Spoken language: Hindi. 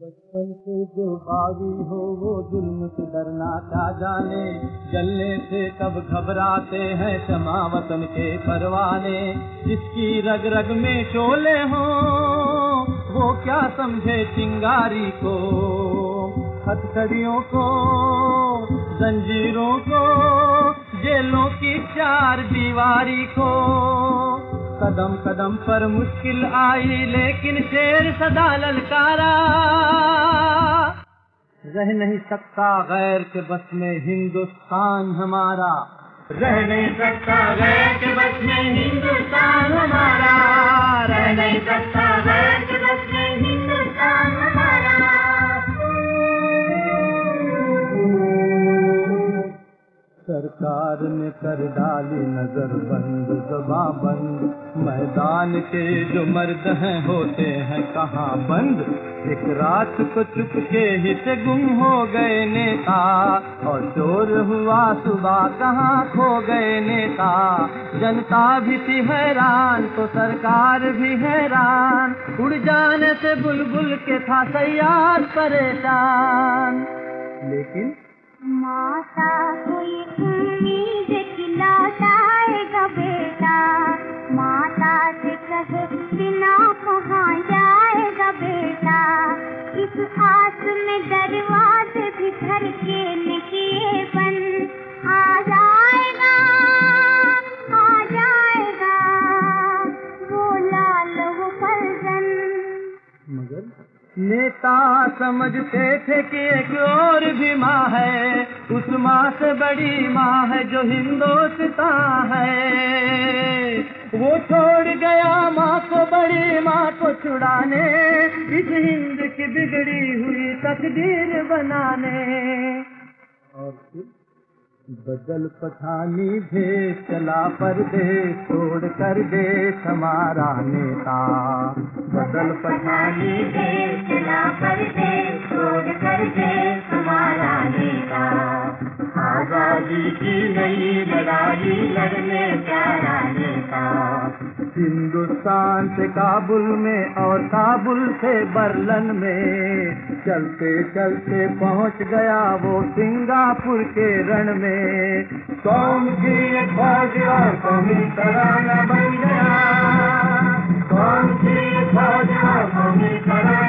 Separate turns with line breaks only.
बचपन से जो बागी हो वो जुल्म से डरना क्या जाने, जलने से कब घबराते हैं शमा वतन के परवाने। जिसकी रग रग में शोले हो वो क्या समझे चिंगारी को, हथकड़ियों को, जंजीरों को, जेलों की चार दीवारी को। कदम कदम पर मुश्किल आई लेकिन शेर सदा ललकारा। रह नहीं सकता गैर के बस में हिंदुस्तान हमारा, रह नहीं सकता गैर के बस में हिंदुस्तान हमारा, रह नहीं सकता गैर के बस में हिंदुस्तान हमारा। सरकार ने कर डाली नजर बंद, ज़बां बंद, मैदान के जो मर्द हैं होते हैं कहाँ बंद। एक रात को चुपके ही से गुम हो गए नेता, और चोर हुआ सुबह कहाँ खो गए नेता। जनता भी थी हैरान तो सरकार भी हैरान, उड़ जाने से बुलबुल के था सयार परेशान। लेकिन
माता कोई उम्मीद कि लौटाएगा बेटा, माता से कहे बिना कहाँ जाएगा बेटा। इस आस में दरवाजे भी घर के निकिए बंद, आ जाएगा वो लाल वो फर्जन।
मगर नेता समझते थे कि एक और भी माँ है, उस माँ से बड़ी माँ है जो हिंदुस्तान है। वो छोड़ गया माँ को, बड़ी माँ को छुड़ाने, इस हिंद की बिगड़ी हुई तकदीर बनाने। और फिर बदल पठानी भेष चला परदेश छोड़ कर देश हमारा नेता। बदल पठानी भेष चला परदेश छोड़ कर देश हमारा नेता। आजादी की नई लड़ाई लड़ने प्यारा नेता। हिंदुस्तान से काबुल में और काबुल से बर्लिन में, चलते चलते पहुंच गया वो सिंगापुर के रण में। कौम की एक फौज और कौमी तराना बन गया, कौम की एक फौज और कौमी तराना